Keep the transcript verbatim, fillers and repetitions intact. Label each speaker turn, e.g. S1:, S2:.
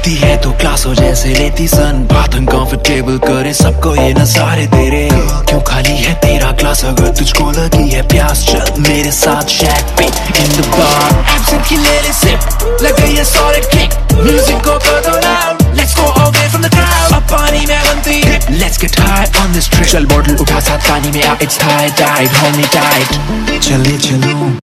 S1: पीती है तो ग्लासों जैसे लेती सन, बात अनकंफर्टेबल करे सबको ये नजारे तेरे। क्यों खाली है तेरा ग्लास, अगर तुझको लगी है प्यास चल मेरे साथ शैक पे इन द बार। एब्सेंट की ले ले सिप, लग गई है सॉलिड किक, म्यूजिक को कर दो loud, let's go away from the crowd. अब पानी में बनती है, let's get high on this trip. चल बॉटल उठा साथ पानी में आ, it's high tide, hold me tight, चले चलो।